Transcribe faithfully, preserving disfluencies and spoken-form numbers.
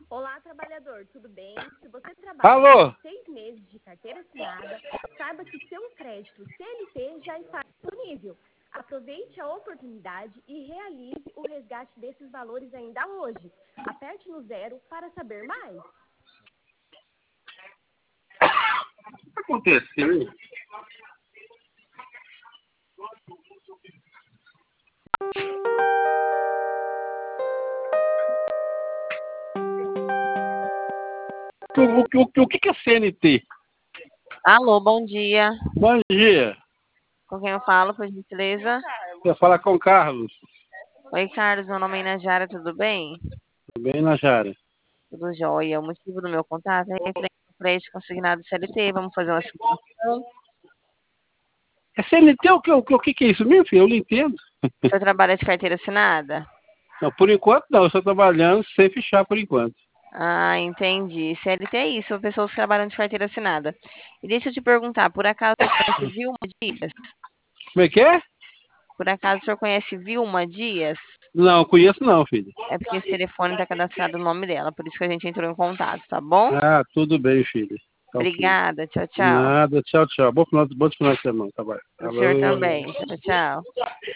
Olá, trabalhador, tudo bem? Se você trabalha Alô? com seis meses de carteira assinada, saiba que seu crédito C L T já está disponível. Aproveite a oportunidade e realize o resgate desses valores ainda hoje. Aperte no zero para saber mais. O que está acontecendo? O, o, o, o que que é C N T? Alô, bom dia. Bom dia. Com quem eu falo, por gentileza? Você fala com o Carlos. Oi, Carlos, meu nome é Inajara, tudo bem? Tudo bem, Najara? Tudo jóia. O motivo do meu contato é referente ao crédito consignado C L T. Vamos fazer uma simulação. É C N T o que, o, que- o que que é isso mesmo, filho? Eu não entendo. O senhor trabalha de carteira assinada? Não, por enquanto não, eu estou trabalhando sem fechar por enquanto. Ah, entendi. C L T é isso, são pessoas que trabalham de carteira assinada. E deixa eu te perguntar, por acaso o senhor conhece Vilma Dias? Como é que é? Por acaso o senhor conhece Vilma Dias? Não, conheço não, filho. É porque esse telefone está cadastrado no nome dela, por isso que a gente entrou em contato, tá bom? Ah, tudo bem, filho. Tá ok. Obrigada, tchau, tchau. Nada, tchau, tchau. Bom final, bom final de semana, tá bom. O senhor Alô. também. Tchau, tchau.